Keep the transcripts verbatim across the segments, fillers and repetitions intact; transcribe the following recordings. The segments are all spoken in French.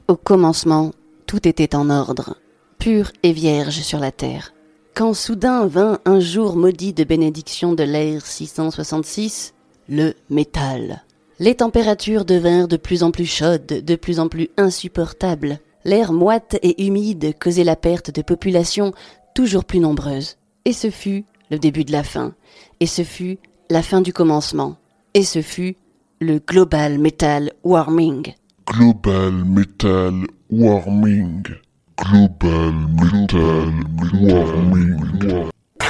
Au commencement, tout était en ordre, pur et vierge sur la terre. Quand soudain vint un jour maudit de bénédiction de l'ère six cent soixante-six, le métal. Les températures devinrent de plus en plus chaudes, de plus en plus insupportables. L'air moite et humide causait la perte de populations toujours plus nombreuses. Et ce fut le début de la fin. Et ce fut la fin du commencement. Et ce fut le Global Metal Warming. Global Metal Warming. Global Metal Warming.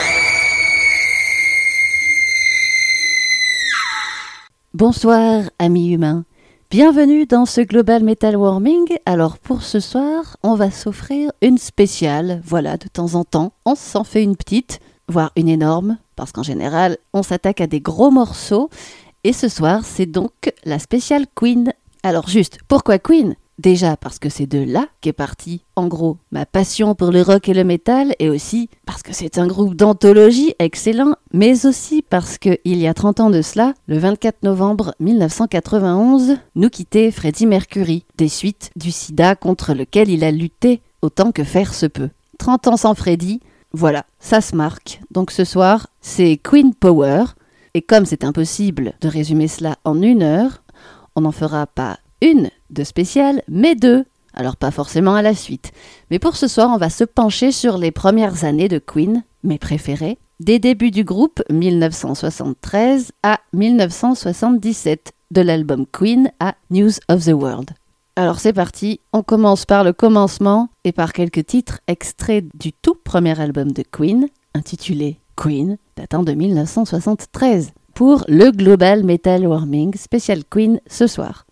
Bonsoir, amis humains. Bienvenue dans ce Global Metal Warming. Alors pour ce soir, on va s'offrir une spéciale. Voilà, de temps en temps, on s'en fait une petite, voire une énorme, parce qu'en général, on s'attaque à des gros morceaux. Et ce soir, c'est donc la spéciale Queen. Alors juste, pourquoi Queen ? Déjà parce que c'est de là qu'est partie, en gros, ma passion pour le rock et le métal, et aussi parce que c'est un groupe d'anthologie excellent, mais aussi parce que, il y a trente ans de cela, le vingt-quatre novembre mille neuf cent quatre-vingt-onze, nous quittait Freddie Mercury, des suites du sida contre lequel il a lutté autant que faire se peut. trente ans sans Freddie, voilà, ça se marque. Donc ce soir, c'est Queen Power, et comme c'est impossible de résumer cela en une heure, on n'en fera pas une de spéciale, mais deux. Alors pas forcément à la suite. Mais pour ce soir, on va se pencher sur les premières années de Queen, mes préférées, des débuts du groupe mille neuf cent soixante-treize à mille neuf cent soixante-dix-sept, de l'album Queen à News of the World. Alors c'est parti, on commence par le commencement et par quelques titres extraits du tout premier album de Queen, intitulé Queen, datant de mille neuf cent soixante-treize, pour le Global Metal Warming spécial Queen ce soir.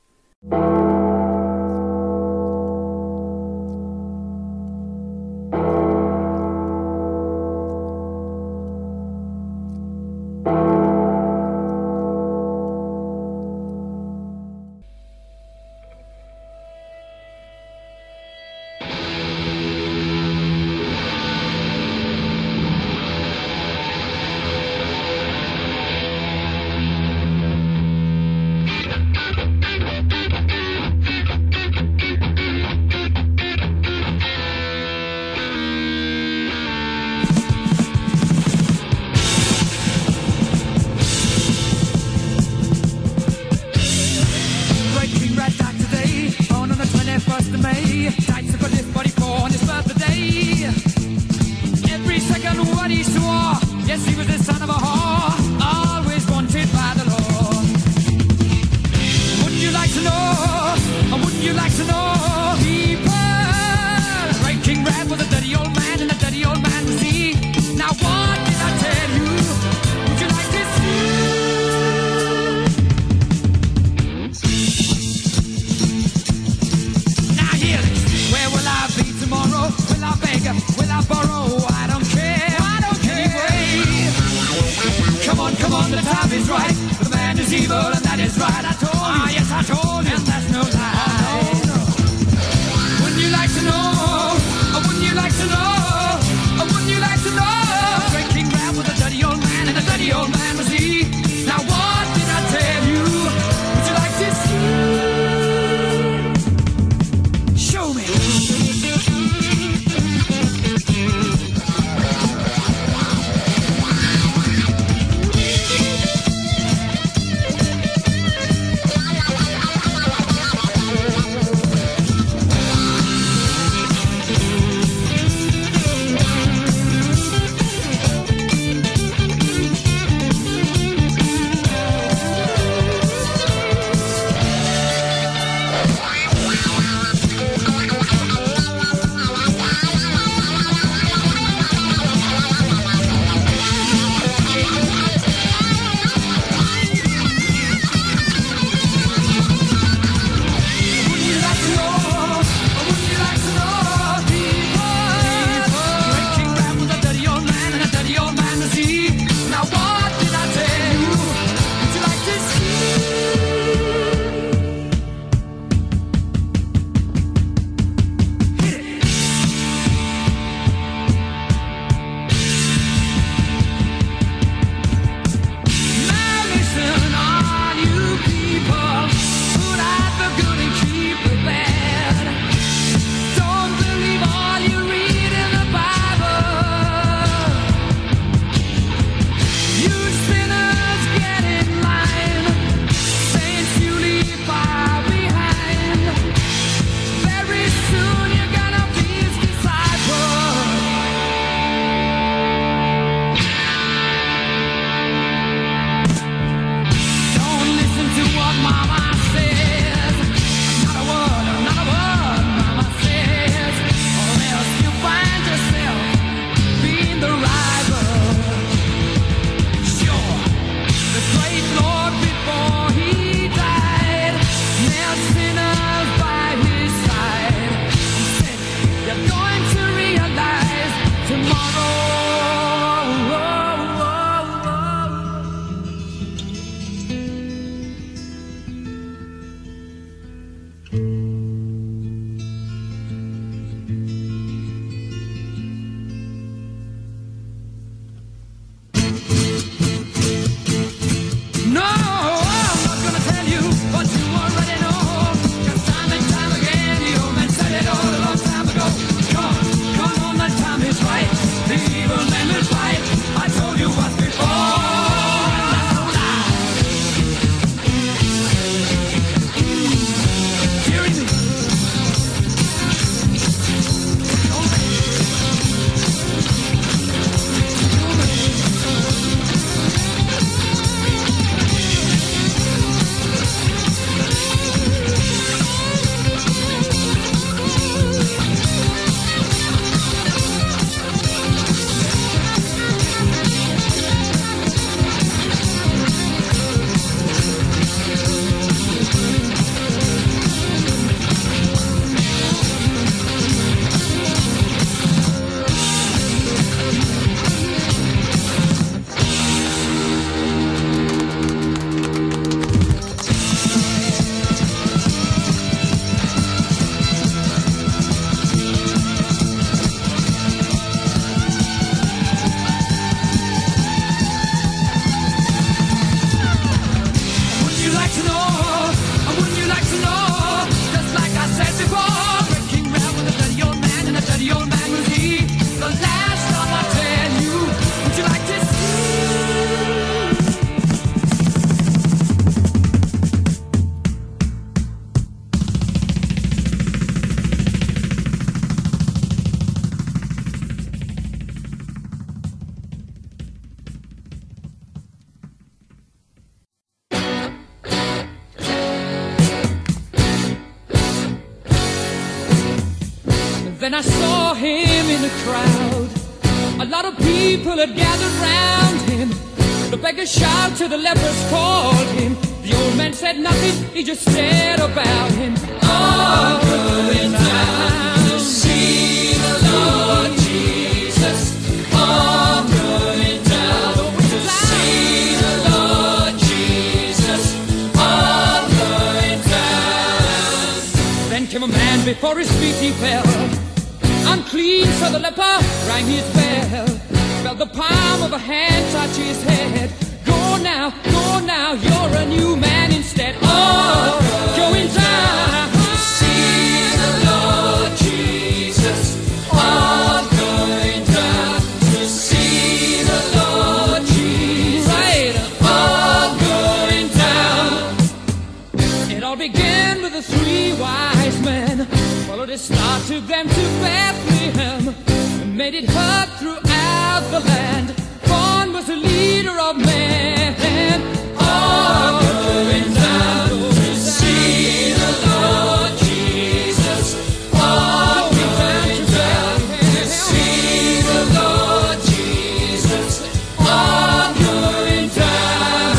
Then I saw him in the crowd. A lot of people had gathered round him. The beggar shouted, the lepers called him. The old man said nothing, he just stared about him. All going down to see the Lord Jesus. All going down to see the Lord Jesus. All going down. Then came a man, before his feet he fell. Unclean, so the leper rang his bell. Felt the palm of a hand touch his head. Go now, go now, you're a new man instead. Oh, going down to see the Lord Jesus. Oh, going down to see the Lord Jesus. Right, oh, going down. It all began with the three wise men. Followed a star, took them to Bethlehem, and made it heard throughout the land. Born was the leader of men. All going down to see the Lord Jesus. All going down to see the Lord Jesus. All going down.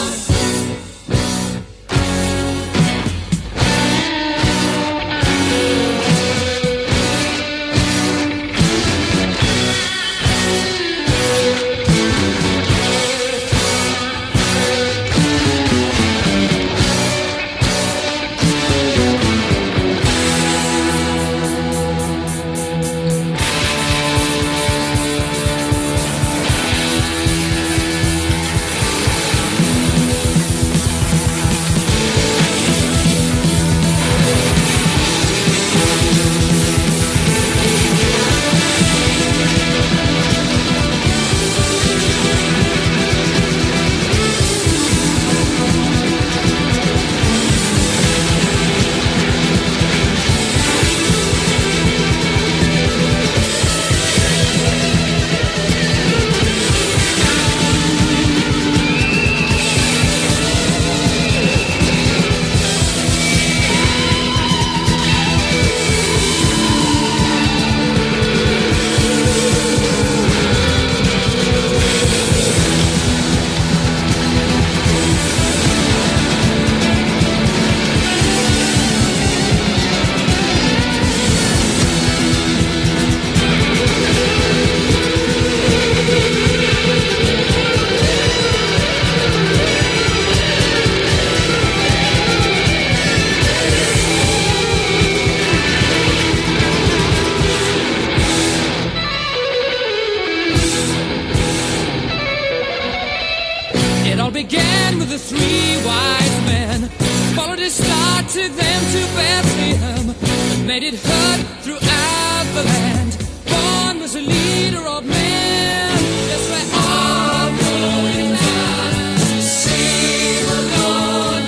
began with the three wise men. Followed his star, took them to Bethlehem, and made it heard throughout the land. Born was a leader of men. Yes, we're all going down to see the Lord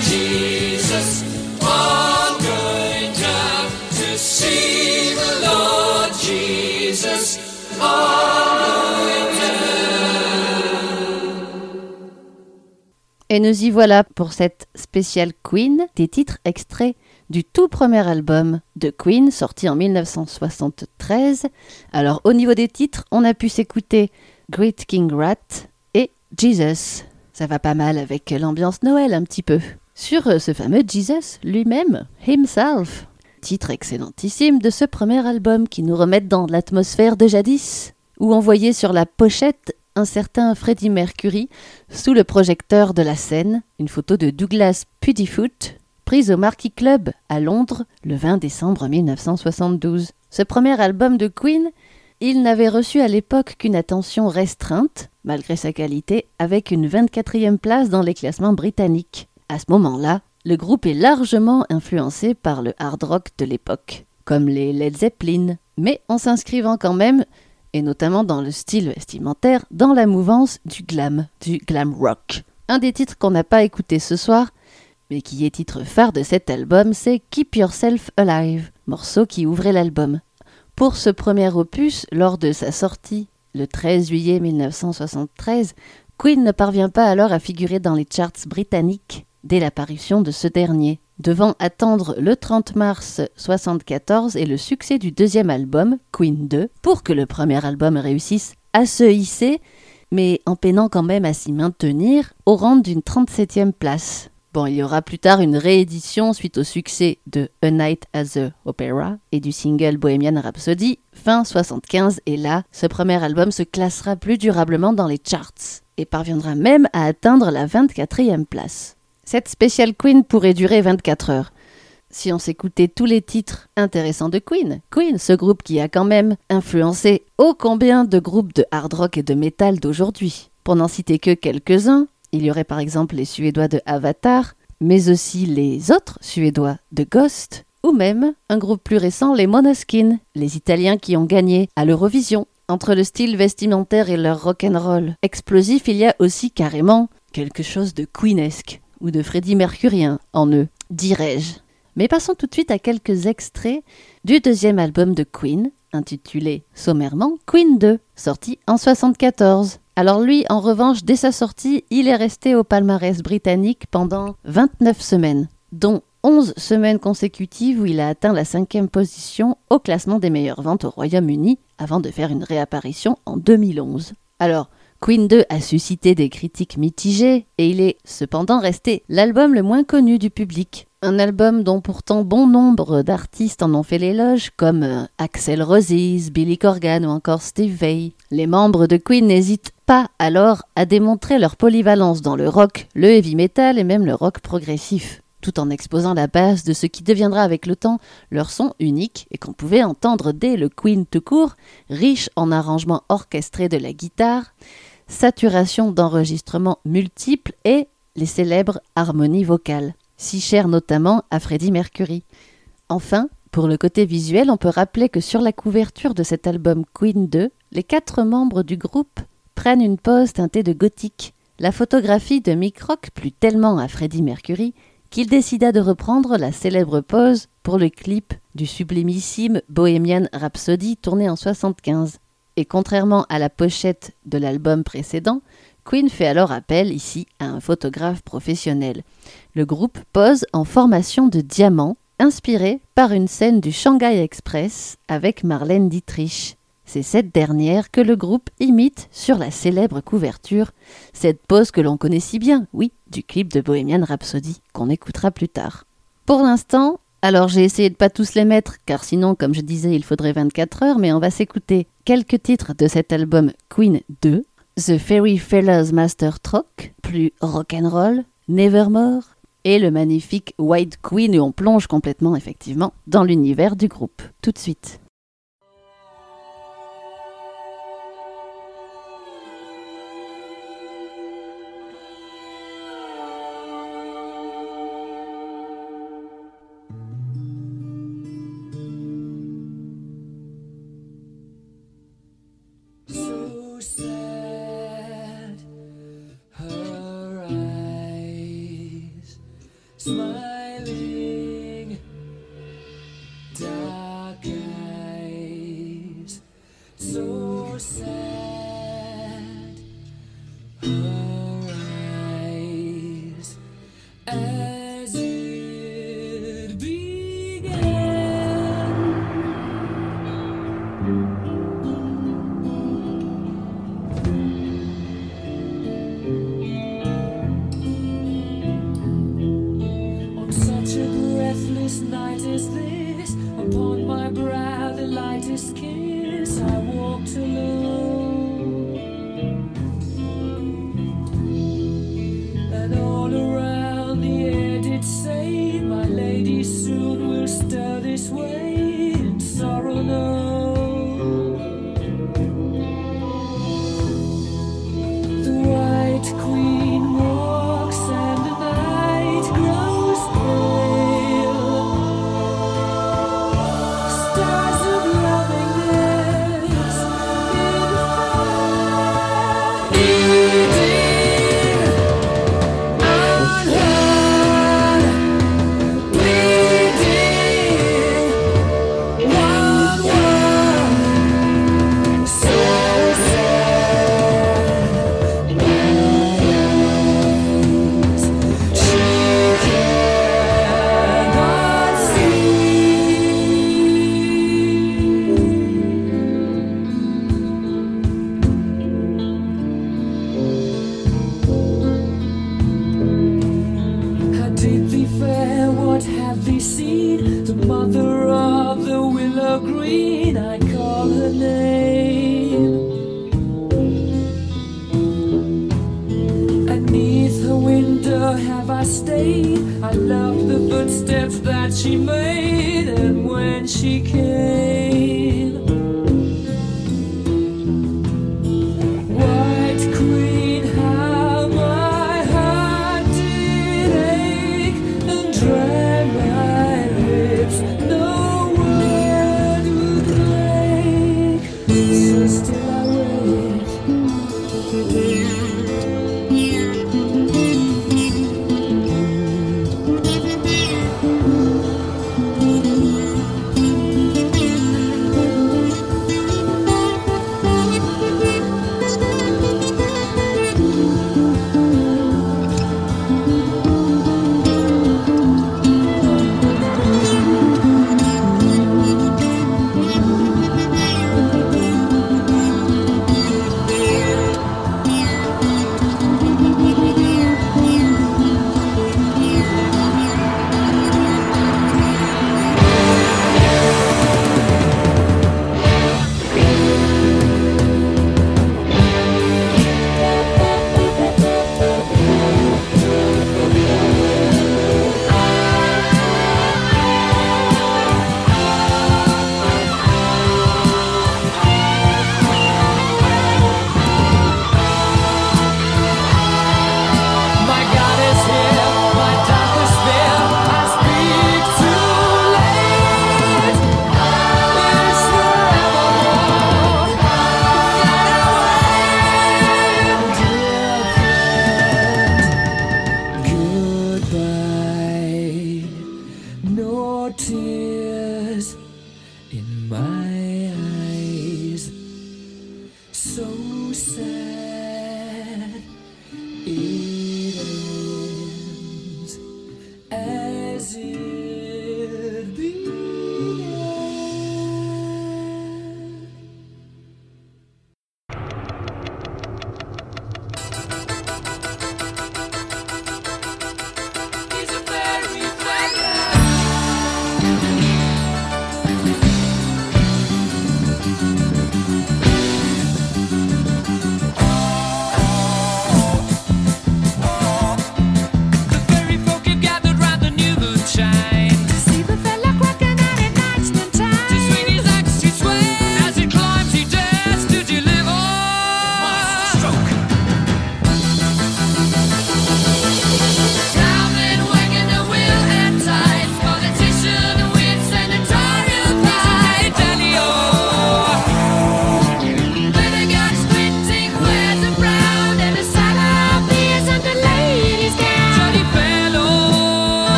Jesus. All going down to see the Lord Jesus. All going down. Et nous y voilà pour cette spéciale Queen, des titres extraits du tout premier album de Queen, sorti en dix-neuf cent soixante-treize. Alors, au niveau des titres, on a pu s'écouter Great King Rat et Jesus. Ça va pas mal avec l'ambiance Noël un petit peu. Sur ce fameux Jesus lui-même, Himself. Titre excellentissime de ce premier album qui nous remet dans l'atmosphère de jadis, où on voyait sur la pochette un certain Freddie Mercury sous le projecteur de la scène, une photo de Douglas Puddifoot, prise au Marquis Club à Londres le vingt décembre dix-neuf cent soixante-douze. Ce premier album de Queen, il n'avait reçu à l'époque qu'une attention restreinte, malgré sa qualité, avec une vingt-quatrième place dans les classements britanniques. À ce moment-là, le groupe est largement influencé par le hard rock de l'époque, comme les Led Zeppelin, mais en s'inscrivant quand même, et notamment dans le style vestimentaire, dans la mouvance du glam, du glam rock. Un des titres qu'on n'a pas écouté ce soir, mais qui est titre phare de cet album, c'est Keep Yourself Alive, morceau qui ouvrait l'album. Pour ce premier opus, lors de sa sortie le treize juillet dix-neuf cent soixante-treize, Queen ne parvient pas alors à figurer dans les charts britanniques dès l'apparition de ce dernier. devant attendre le trente mars soixante-quatorze et le succès du deuxième album, Queen deux, pour que le premier album réussisse à se hisser, mais en peinant quand même à s'y maintenir au rang d'une trente-septième place. Bon, il y aura plus tard une réédition suite au succès de A Night at the Opera et du single Bohemian Rhapsody fin soixante-quinze, et là, ce premier album se classera plus durablement dans les charts et parviendra même à atteindre la vingt-quatrième place. Cette spéciale Queen pourrait durer vingt-quatre heures. Si on s'écoutait tous les titres intéressants de Queen, Queen, ce groupe qui a quand même influencé ô combien de groupes de hard rock et de métal d'aujourd'hui. Pour n'en citer que quelques-uns, il y aurait par exemple les Suédois de Avatar, mais aussi les autres Suédois de Ghost, ou même un groupe plus récent, les Måneskin, les Italiens qui ont gagné à l'Eurovision. Entre le style vestimentaire et leur rock'n'roll explosif, il y a aussi carrément quelque chose de Queenesque ou de Freddie Mercurien en eux, dirais-je. Mais passons tout de suite à quelques extraits du deuxième album de Queen, intitulé sommairement Queen deux, sorti en soixante-quatorze. Alors lui, en revanche, dès sa sortie, il est resté au palmarès britannique pendant vingt-neuf semaines, dont onze semaines consécutives où il a atteint la cinquième position au classement des meilleures ventes au Royaume-Uni, avant de faire une réapparition en deux mille onze. Alors, Queen deux a suscité des critiques mitigées et il est cependant resté l'album le moins connu du public. Un album dont pourtant bon nombre d'artistes en ont fait l'éloge, comme euh, Axl Rose, Billy Corgan ou encore Steve Vai. Les membres de Queen n'hésitent pas alors à démontrer leur polyvalence dans le rock, le heavy metal et même le rock progressif, tout en exposant la base de ce qui deviendra avec le temps leur son unique et qu'on pouvait entendre dès le Queen tout court, riche en arrangements orchestrés de la guitare, saturation d'enregistrements multiples et les célèbres harmonies vocales, si chères notamment à Freddie Mercury. Enfin, pour le côté visuel, on peut rappeler que sur la couverture de cet album Queen deux, les quatre membres du groupe prennent une pose teintée de gothique. La photographie de Mick Rock plut tellement à Freddie Mercury qu'il décida de reprendre la célèbre pose pour le clip du sublimissime Bohemian Rhapsody tourné en soixante-quinze. Et contrairement à la pochette de l'album précédent, Queen fait alors appel ici à un photographe professionnel. Le groupe pose en formation de diamant, inspiré par une scène du Shanghai Express avec Marlène Dietrich. C'est cette dernière que le groupe imite sur la célèbre couverture, cette pose que l'on connaît si bien, oui, du clip de Bohemian Rhapsody, qu'on écoutera plus tard. Pour l'instant, alors j'ai essayé de pas tous les mettre, car sinon, comme je disais, il faudrait vingt-quatre heures, mais on va s'écouter quelques titres de cet album Queen deux, The Fairy Fellas Master Trock, plus rock'n'roll, Nevermore, et le magnifique White Queen, et on plonge complètement, effectivement, dans l'univers du groupe. Tout de suite. Smiling, dark eyes, so sad. Her eyes, as it began. Such a breath Mother of the willow green, I call her name. Beneath her window have I stayed. I love the footsteps that she made, and when she came, White Queen, how my heart did ache and dry my lips, no word would break, so still I wait.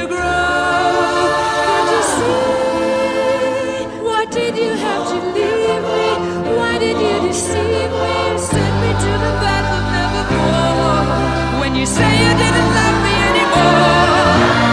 to grow. Can't you see? Why did you have to leave me? Why did you deceive me? Send me to the path of nevermore. When you say you didn't love me anymore.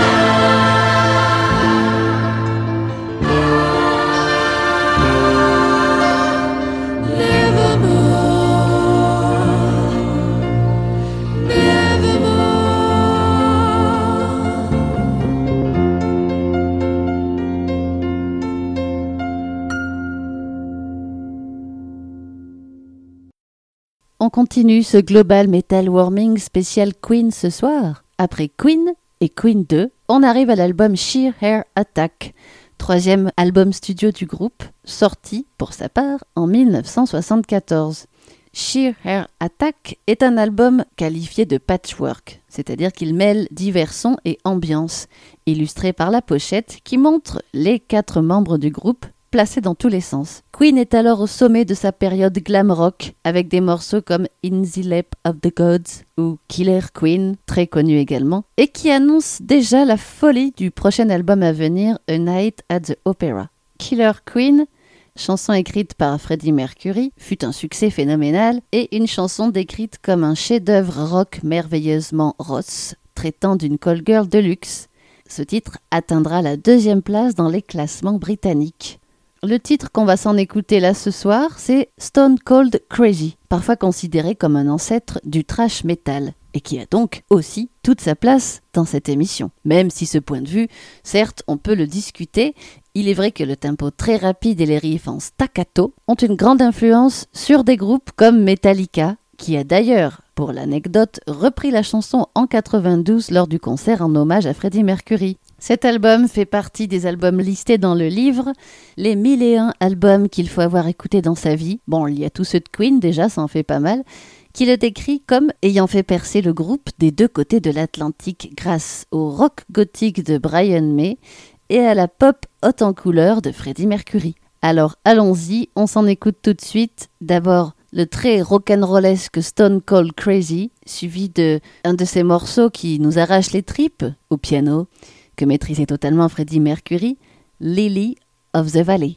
On continue ce Global Metal Warming spécial Queen ce soir. Après Queen et Queen deux, on arrive à l'album Sheer Hair Attack, troisième album studio du groupe, sorti pour sa part en dix-neuf cent soixante-quatorze. Sheer Hair Attack est un album qualifié de patchwork, c'est-à-dire qu'il mêle divers sons et ambiances, illustré par la pochette qui montre les quatre membres du groupe placés dans tous les sens. Queen est alors au sommet de sa période glam rock, avec des morceaux comme In the Lap of the Gods ou Killer Queen, très connu également, et qui annonce déjà la folie du prochain album à venir, A Night at the Opera. Killer Queen, chanson écrite par Freddie Mercury, fut un succès phénoménal et une chanson décrite comme un chef-d'œuvre rock merveilleusement rosse, traitant d'une call girl de luxe. Ce titre atteindra la deuxième place dans les classements britanniques. Le titre qu'on va s'en écouter là ce soir, c'est Stone Cold Crazy, parfois considéré comme un ancêtre du thrash metal, et qui a donc aussi toute sa place dans cette émission. Même si ce point de vue, certes, on peut le discuter, il est vrai que le tempo très rapide et les riffs en staccato ont une grande influence sur des groupes comme Metallica, qui a d'ailleurs, pour l'anecdote, repris la chanson en quatre-vingt-douze lors du concert en hommage à Freddie Mercury. Cet album fait partie des albums listés dans le livre « Les mille et un albums qu'il faut avoir écoutés dans sa vie ». Bon, il y a tous ceux de Queen, déjà, ça en fait pas mal, qui le décrit comme ayant fait percer le groupe des deux côtés de l'Atlantique grâce au rock gothique de Brian May et à la pop haute en couleur de Freddie Mercury. Alors allons-y, on s'en écoute tout de suite. D'abord, le très rock'n'rollesque Stone Cold Crazy, suivi de un de ces morceaux qui nous arrache les tripes au piano, que maîtrisait totalement Freddie Mercury, Lily of the Valley.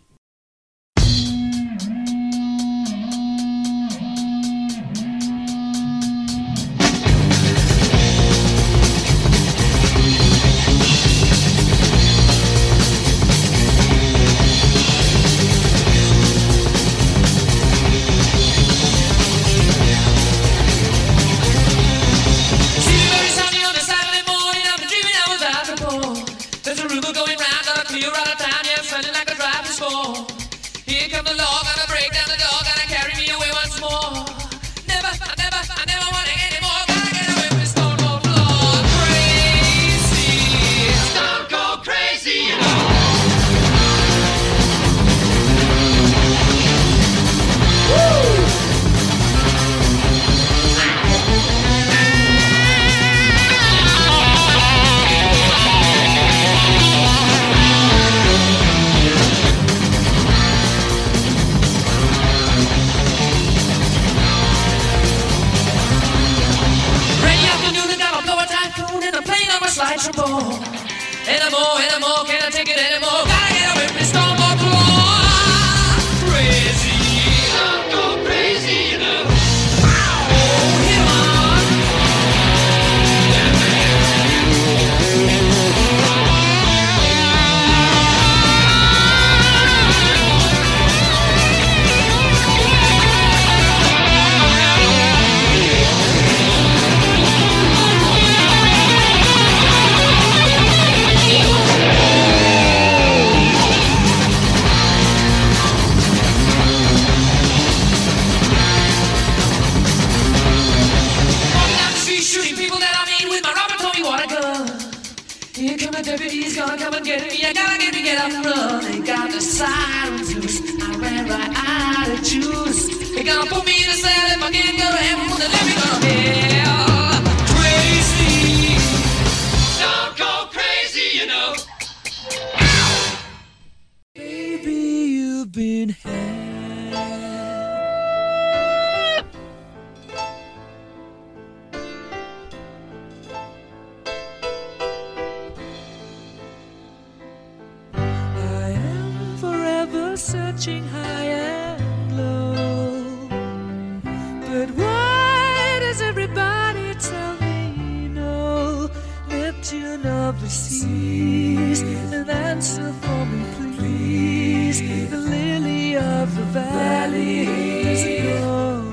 reaching high and low. But why does everybody tell me no? Neptune of the seas, an answer for me please. The lily of the valley is gone.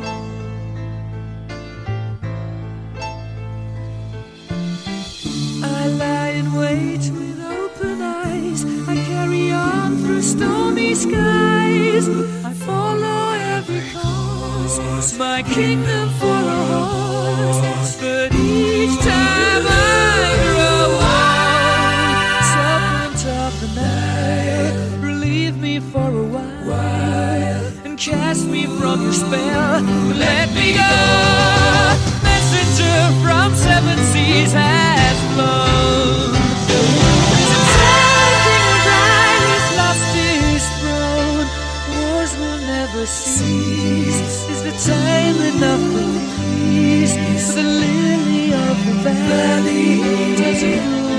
I lie in wait with open eyes, I carry on through stormy skies. I follow every cause, my kingdom for a horse. But each time I grow old, serpent of the Nile, relieve me for a while, and cast me from your spell. Let me go, messenger from seven seas has flown. To tell King Riley's lost his throne, wars will never cease. Is the time enough for the peace? For the lily of the valley does it grow?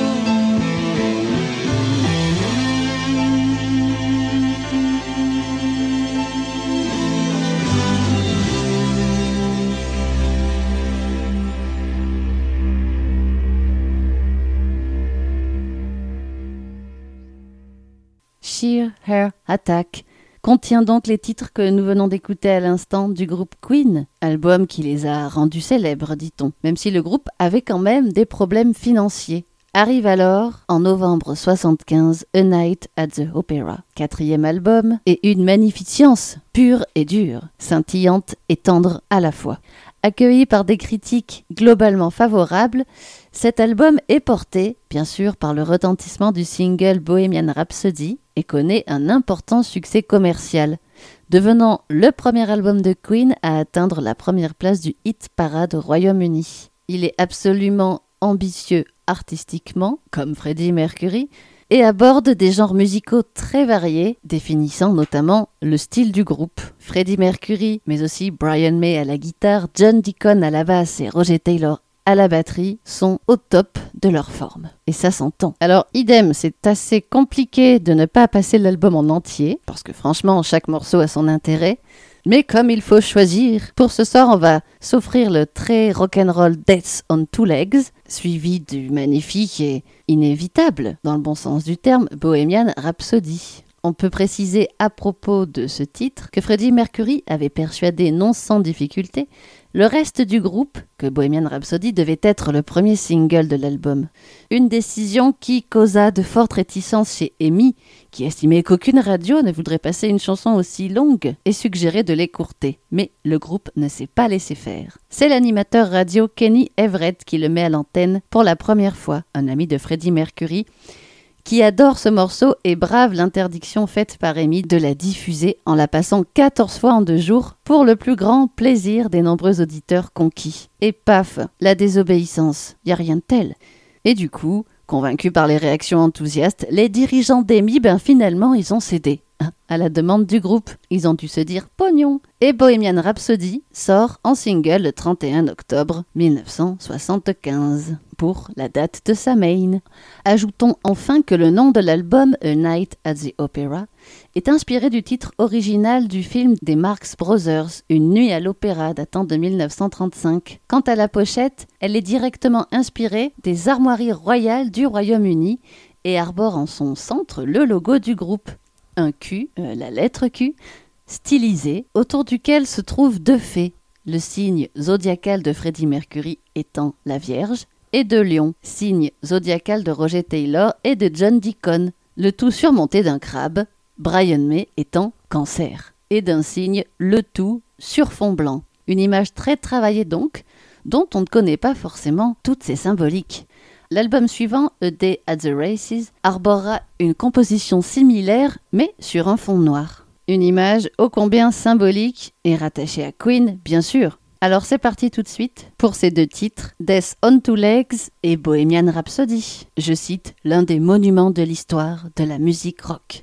Sheer Heart Attack contient donc les titres que nous venons d'écouter à l'instant du groupe Queen, album qui les a rendus célèbres, dit-on, même si le groupe avait quand même des problèmes financiers. Arrive alors, en novembre soixante-quinze, A Night at the Opera, quatrième album et une magnificence pure et dure, scintillante et tendre à la fois. Accueilli par des critiques globalement favorables, cet album est porté, bien sûr, par le retentissement du single Bohemian Rhapsody et connaît un important succès commercial, devenant le premier album de Queen à atteindre la première place du hit parade au Royaume-Uni. Il est absolument ambitieux artistiquement, comme Freddie Mercury, et aborde des genres musicaux très variés, définissant notamment le style du groupe. Freddie Mercury, mais aussi Brian May à la guitare, John Deacon à la basse et Roger Taylor à la batterie sont au top de leur forme. Et ça s'entend. Alors, idem, c'est assez compliqué de ne pas passer l'album en entier, parce que franchement, chaque morceau a son intérêt. Mais comme il faut choisir, pour ce soir, on va s'offrir le très rock'n'roll Death on Two Legs, suivi du magnifique et inévitable, dans le bon sens du terme, Bohemian Rhapsody. On peut préciser à propos de ce titre que Freddie Mercury avait persuadé non sans difficulté le reste du groupe que Bohemian Rhapsody devait être le premier single de l'album. Une décision qui causa de fortes réticences chez Amy, qui estimait qu'aucune radio ne voudrait passer une chanson aussi longue et suggérait de l'écourter. Mais le groupe ne s'est pas laissé faire. C'est l'animateur radio Kenny Everett qui le met à l'antenne pour la première fois, un ami de Freddie Mercury, qui adore ce morceau et brave l'interdiction faite par Amy de la diffuser en la passant quatorze fois en deux jours pour le plus grand plaisir des nombreux auditeurs conquis. Et paf, la désobéissance, y a rien de tel. Et du coup, convaincus par les réactions enthousiastes, les dirigeants d'Amy, ben finalement, ils ont cédé. Hein, à la demande du groupe, ils ont dû se dire pognon. Et Bohemian Rhapsody sort en single le trente et un octobre mille neuf cent soixante-quinze. Pour la date de sa main. Ajoutons enfin que le nom de l'album A Night at the Opera est inspiré du titre original du film des Marx Brothers, Une nuit à l'opéra datant de mille neuf cent trente-cinq. Quant à la pochette, elle est directement inspirée des armoiries royales du Royaume-Uni et arbore en son centre le logo du groupe. Un Q, euh, la lettre Q, stylisé, autour duquel se trouvent deux fées, le signe zodiacal de Freddie Mercury étant la Vierge, et de Lion, signe zodiacal de Roger Taylor et de John Deacon, le tout surmonté d'un crabe, Brian May étant Cancer, et d'un signe, le tout sur fond blanc. Une image très travaillée donc, dont on ne connaît pas forcément toutes ses symboliques. L'album suivant, A Day at the Races, arborera une composition similaire, mais sur un fond noir. Une image ô combien symbolique et rattachée à Queen, bien sûr. Alors c'est parti tout de suite pour ces deux titres, Death on Two Legs et Bohemian Rhapsody. Je cite l'un des monuments de l'histoire de la musique rock.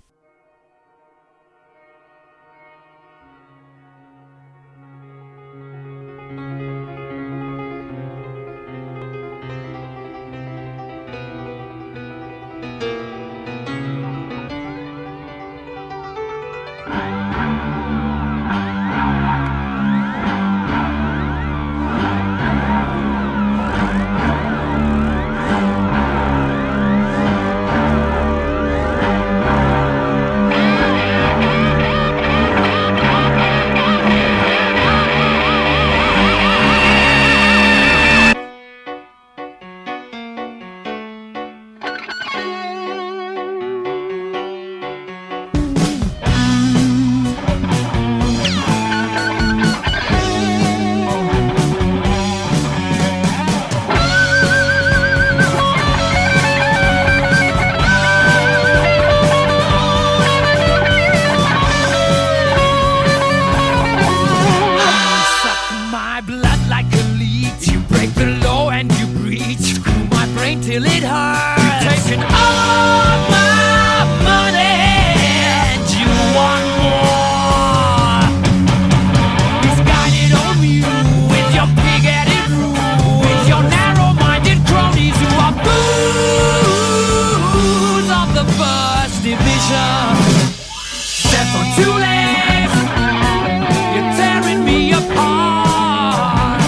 I till it hurts. You've taken all my money and you want more. Misguided on you with your pig-headed rule, with your narrow-minded cronies who are fools of the first division. Step on two legs, you're tearing me apart.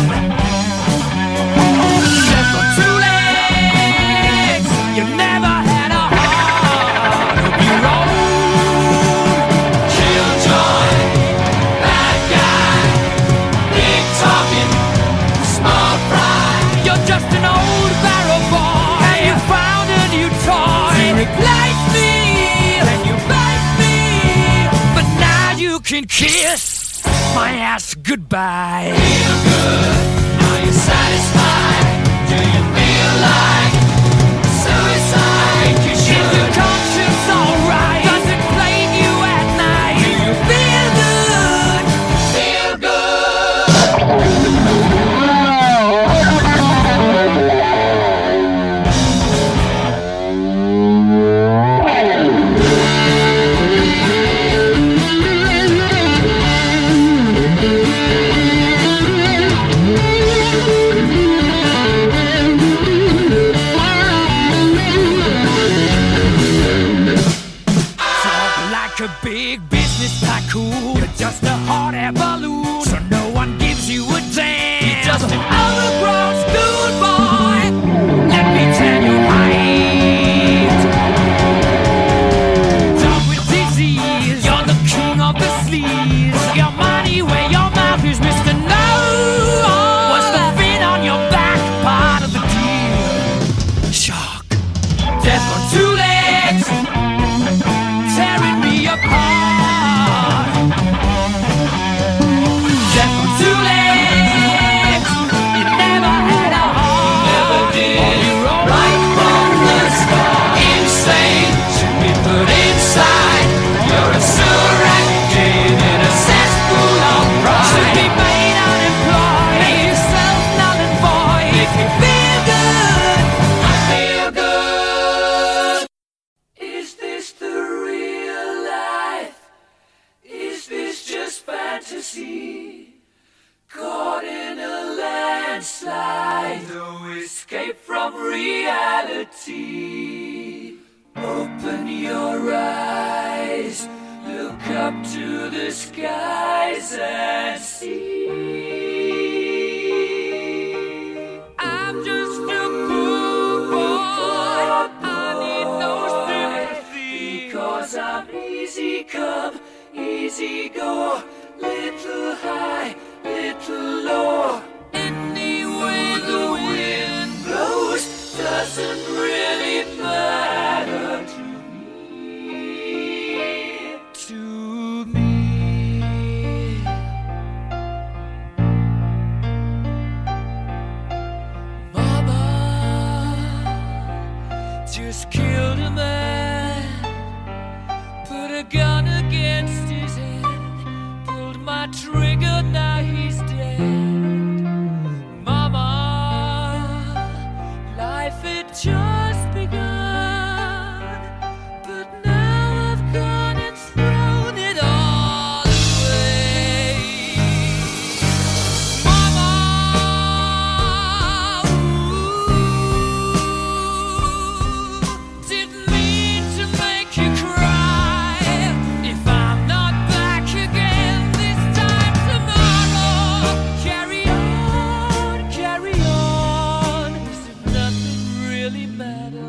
Step on two legs, you never had a heart of your own. Killjoy, bad guy, big talking, small fry. You're just an old barrel boy, and you found a new toy to replace me. Then you bite me, but now you can kiss my ass goodbye. Feel good, now you're satisfied. Do you feel like suicide? You should. Is your conscience alright? Does it plague you at night? Do you feel good? Feel Talk like a big business tycoon. You're just a hot air balloon, so no one gives you a damn. You're just an overgrown schoolboy. Let me tell you right. Done with disease, you're the king of the sleaze. Your money where your mouth is, Mister No. What's the fin on your back? Part of the deal. Shark, death on two legs, tearing me apart. Death on two legs, you never had a heart. Never did. On your own. Right from the start. Insane, should be put inside. You're a sewer rat, jaded in a cesspool of pride. Should be made unemployed, make yourself null and void. Make me feel good, I feel good. Is this the real life? Is this just fantasy? Caught in a landslide, no escape from reality. Open your eyes, look up to the skies and see. I'm just a poor boy, I need no sympathy. Because I'm easy come, easy go, little high, little low. Any way the wind blows doesn't really matter to me. To me. Mama just killed a man, put a gun against his head, pulled my trigger, now he's dead. Mama, life had just begun, but now I've gone and thrown it all away. Mama, ooh, didn't mean to make you cry. If I'm not back again this time tomorrow, carry on, carry on, as if nothing really matters.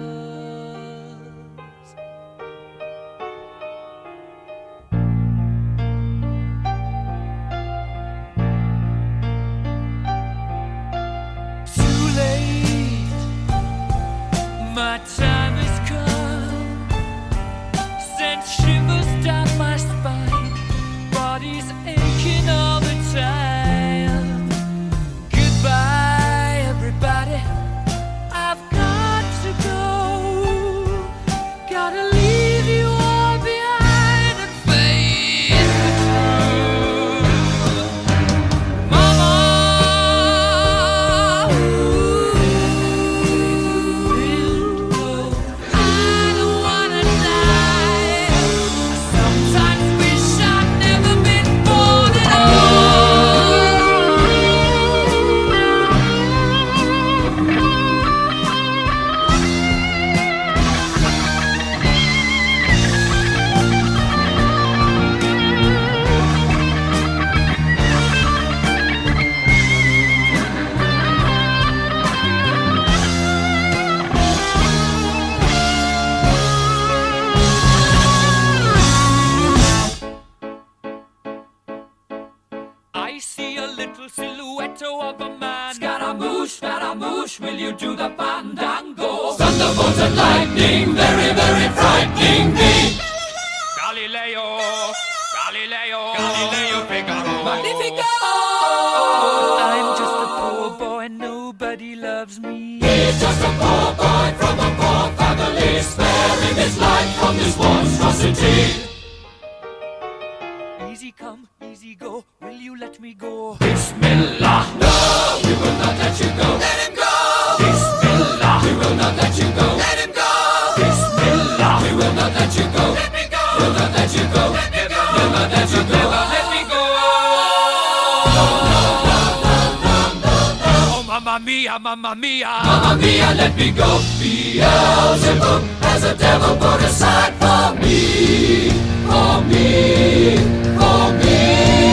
Too late, my time has come. Sent shivers down my spine, body's aching all the time. Goodbye, everybody, I've got to go. Gotta leave you all behind and face the truth. Mama, ooh, will you do the fandango? Thunderbolts and lightning, very, very frightening me. Galileo, Galileo, Galileo Figaro. Magnifico! I'm just a poor boy, nobody loves me. He's just a poor boy from a poor family, sparing his life from this monstrosity. Easy come, easy go, will you let me go? Bismillah, no, we will not let you go. Let him go. Bismillah, we will not let you go. Let him go. Bismillah, we will not let you go. Let me go. We'll not let you go. Let me go. We'll not let you go. Never let me go. No, no, no, no, no, no, no. Oh, mamma mia, mamma mia. Mamma mia, let me go. Beelzebub has a devil put aside for me, for me, for me.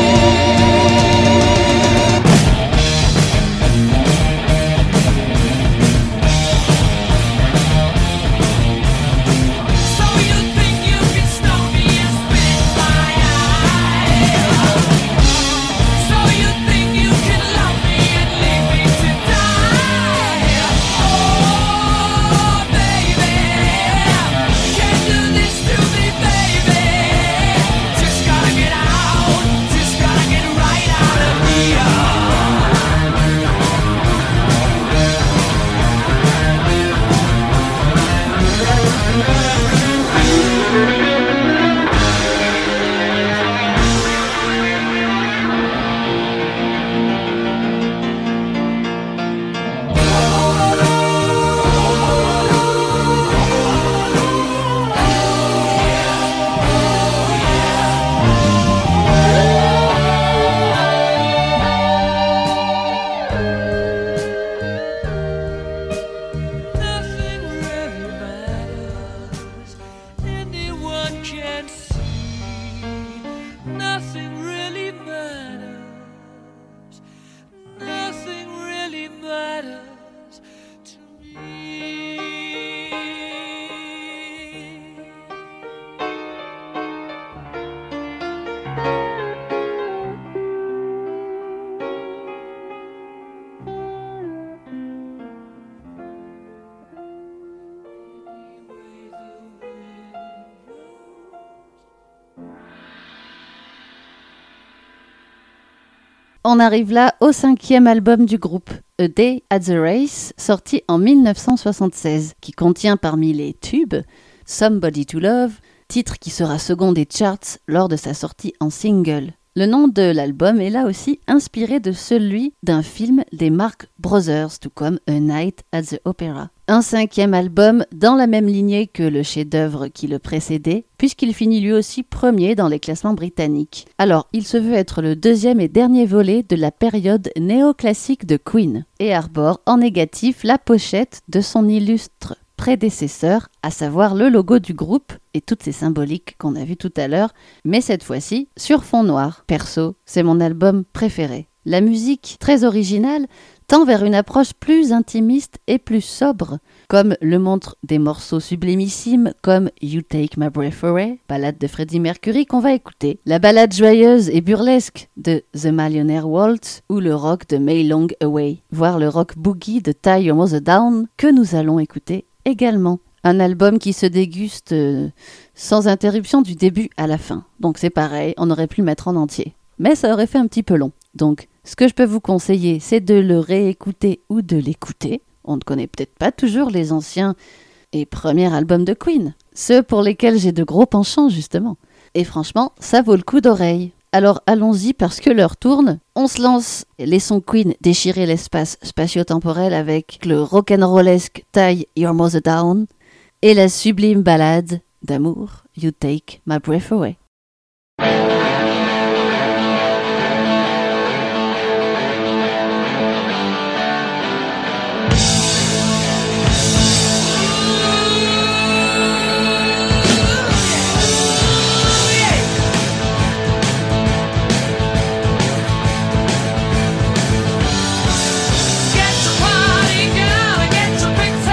On arrive là au cinquième album du groupe, A Day at the Race, sorti en dix-neuf cent soixante-seize, qui contient parmi les tubes Somebody to Love, titre qui sera second des charts lors de sa sortie en single. Le nom de l'album est là aussi inspiré de celui d'un film des Marx Brothers, tout comme A Night at the Opera. Un cinquième album dans la même lignée que le chef-d'œuvre qui le précédait, puisqu'il finit lui aussi premier dans les classements britanniques. Alors, il se veut être le deuxième et dernier volet de la période néoclassique de Queen, et arbore en négatif la pochette de son illustre prédécesseur, à savoir le logo du groupe et toutes ces symboliques qu'on a vues tout à l'heure, mais cette fois-ci sur fond noir. Perso, c'est mon album préféré. La musique, très originale, tend vers une approche plus intimiste et plus sobre, comme le montrent des morceaux sublimissimes comme You Take My Breath Away, ballade de Freddie Mercury qu'on va écouter, la ballade joyeuse et burlesque de The Millionaire Waltz ou le rock de May Long Away, voire le rock boogie de Tie Your Mother Down que nous allons écouter également. Un album qui se déguste euh, sans interruption du début à la fin. Donc c'est pareil, on aurait pu le mettre en entier. Mais ça aurait fait un petit peu long. Donc ce que je peux vous conseiller, c'est de le réécouter ou de l'écouter. On ne connaît peut-être pas toujours les anciens et premiers albums de Queen. Ceux pour lesquels j'ai de gros penchants justement. Et franchement, ça vaut le coup d'oreille. Alors allons-y parce que l'heure tourne. On se lance, laissons Queen déchirer l'espace spatio-temporel avec le rock'n'rollesque Tie Your Mother Down et la sublime ballade d'amour You Take My Breath Away.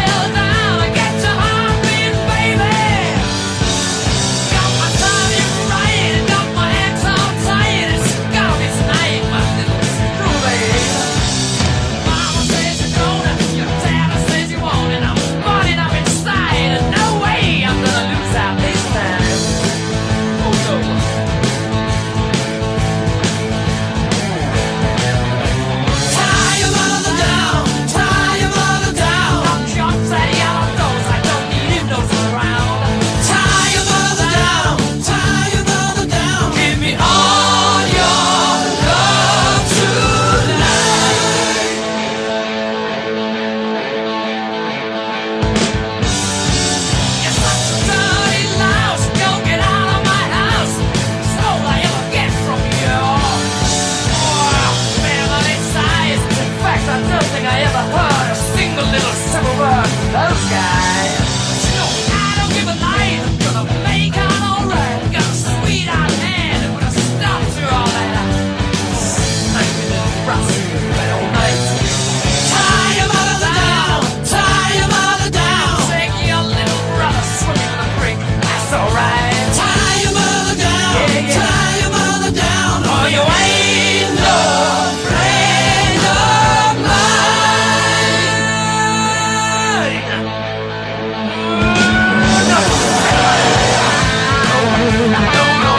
Got my son, you those guys. No, I don't give a light. I'm gonna make out alright. Got a sweet out hand and put a stop to all that. I'm in the prostitute bed all night. Tie your mother down, tie your mother down. Take your little brother swimming in the creek. That's alright. Tie your mother down, yeah, yeah. Tie your mother down. Or you ain't no friend of mine. No, no, no.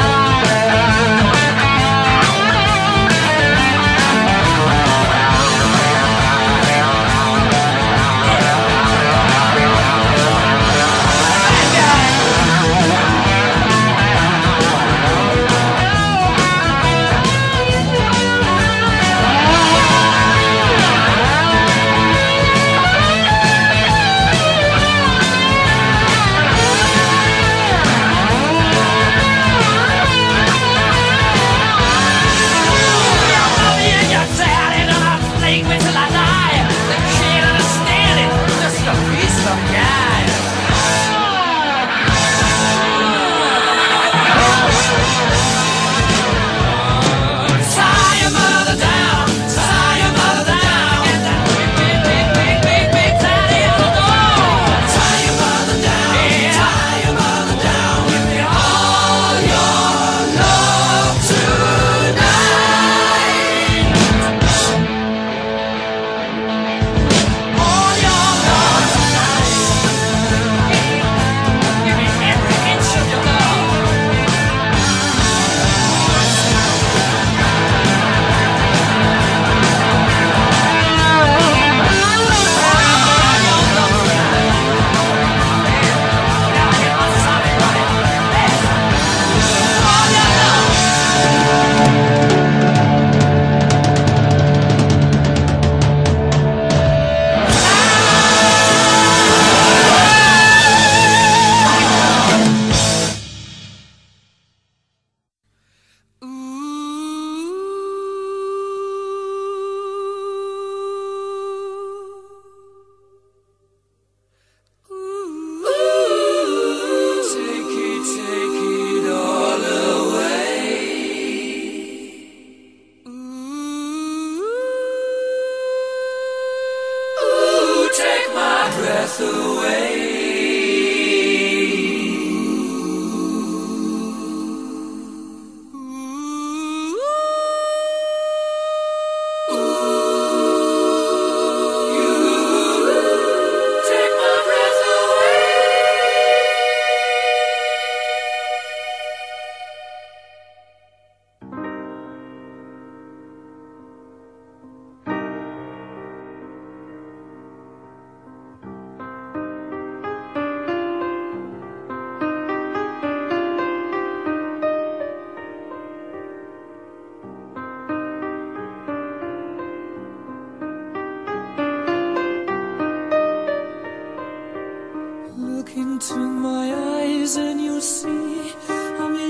Into my eyes and you'll see I'm the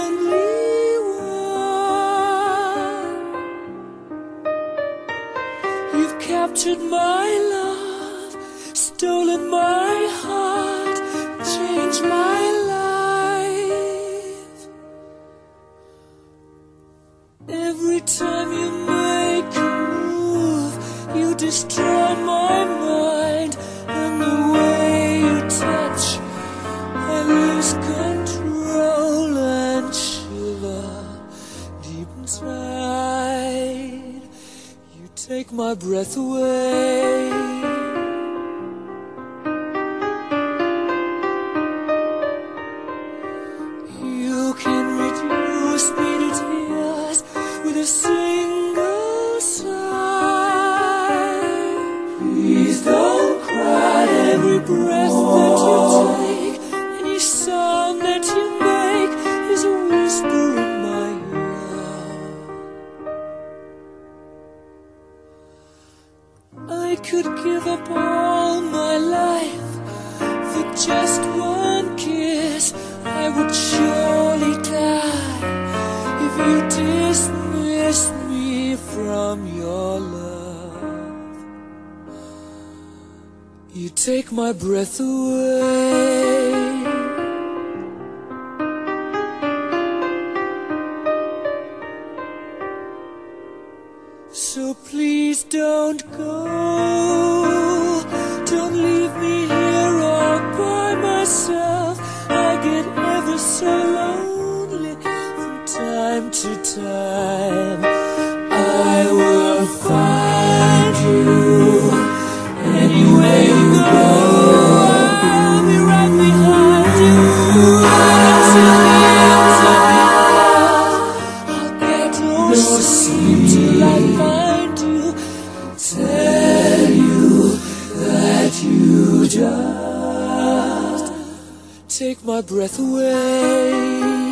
only one. You've captured my love, stolen my heart, changed my life. Every time you make a move, you destroy my mind, and the way you touch, I lose control and shiver deep inside. You take my breath away. You can reduce me to tears with a single sigh. Please don't cry. Every breath that you take, any sound that you make is a whisper in my ear. I could take my breath away. So please don't go, don't leave me here all by myself. I get ever so lonely from time to time. I will find you anywhere you go. I'll be right behind you until the end of the earth. I'll get no sleep till I find you, tell you that you just take my breath away.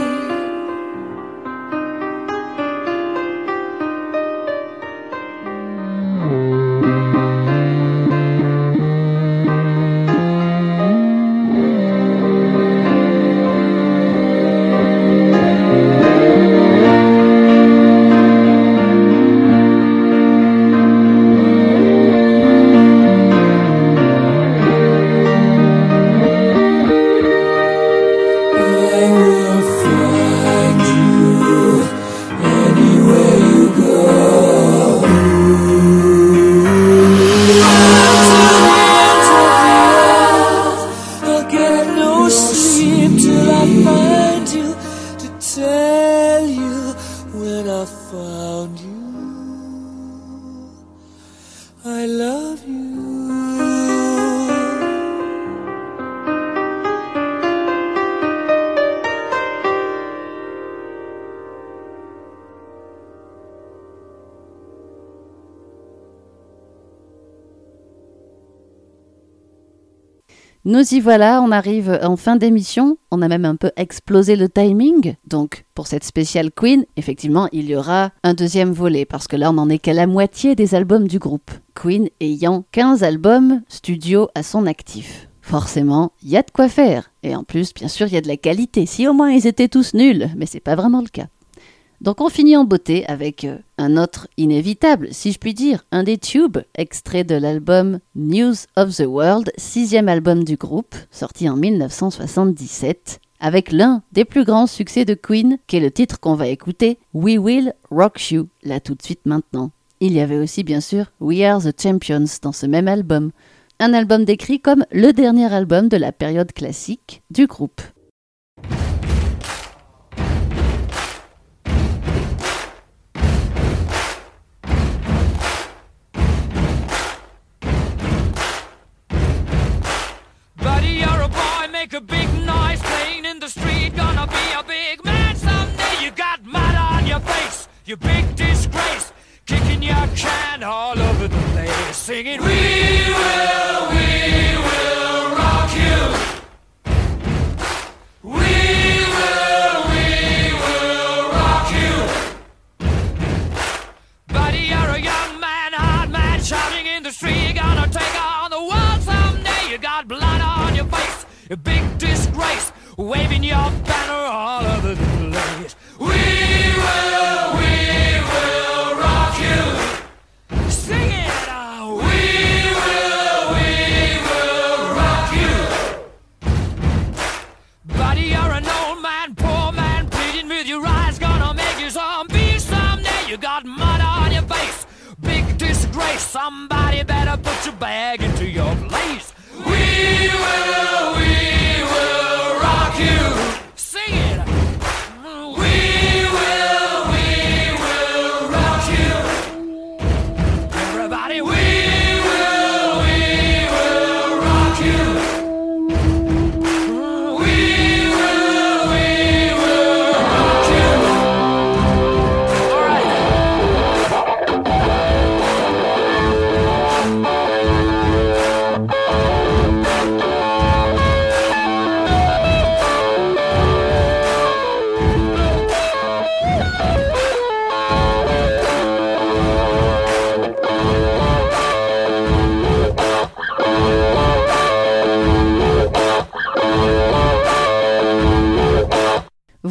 Nous y voilà, on arrive en fin d'émission, on a même un peu explosé le timing, donc pour cette spéciale Queen, effectivement il y aura un deuxième volet, parce que là on n'en est qu'à la moitié des albums du groupe, Queen ayant quinze albums studio à son actif. Forcément, il y a de quoi faire, et en plus bien sûr il y a de la qualité, si au moins ils étaient tous nuls, mais c'est pas vraiment le cas. Donc on finit en beauté avec un autre inévitable, si je puis dire, un des tubes, extrait de l'album News of the World, sixième album du groupe, sorti en dix-neuf cent soixante-dix-sept, avec l'un des plus grands succès de Queen, qui est le titre qu'on va écouter, We Will Rock You, là tout de suite maintenant. Il y avait aussi bien sûr We Are the Champions dans ce même album, un album décrit comme le dernier album de la période classique du groupe. Make a big noise playing in the street, gonna be a big man someday. You got mud on your face, you big disgrace, kicking your can all over the place, singing we will, we will rock you. We will, we will rock you. Buddy, you're a young man, hard man, shouting in the street, gonna take on the world someday. You got blood on your face, a big disgrace, waving your banner all over the place. We will, we will rock you. Sing it out. We will, we will rock you. Buddy, you're an old man, poor man, pleading with your eyes, gonna make you zombie someday. You got mud on your face, big disgrace, somebody better put your bag into your place. We will, we will rock you. Sing it. We will, we will rock you. Everybody, we will, we will rock you. We will, we will rock you. All right.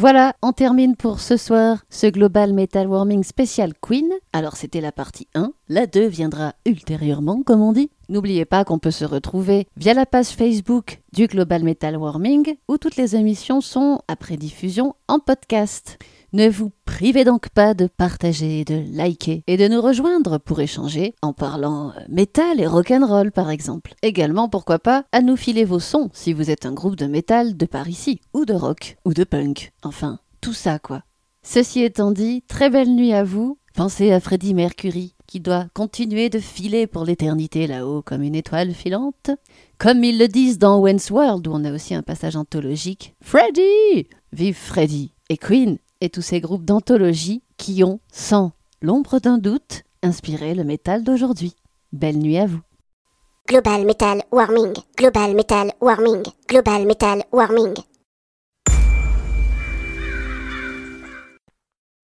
Voilà, on termine pour ce soir ce Global Metal Warming spécial Queen. Alors c'était la partie un, la deux viendra ultérieurement comme on dit. N'oubliez pas qu'on peut se retrouver via la page Facebook du Global Metal Warming où toutes les émissions sont après diffusion en podcast. Ne vous privez donc pas de partager, de liker et de nous rejoindre pour échanger en parlant métal et rock'n'roll par exemple. Également, pourquoi pas, à nous filer vos sons si vous êtes un groupe de métal de par ici, ou de rock, ou de punk. Enfin, tout ça quoi. Ceci étant dit, très belle nuit à vous. Pensez à Freddie Mercury qui doit continuer de filer pour l'éternité là-haut comme une étoile filante. Comme ils le disent dans Wayne's World où on a aussi un passage anthologique. Freddie! Vive Freddie! Et Queen! Et tous ces groupes d'anthologie qui ont, sans l'ombre d'un doute, inspiré le métal d'aujourd'hui. Belle nuit à vous. Global Metal Warming, Global Metal Warming, Global Metal Warming.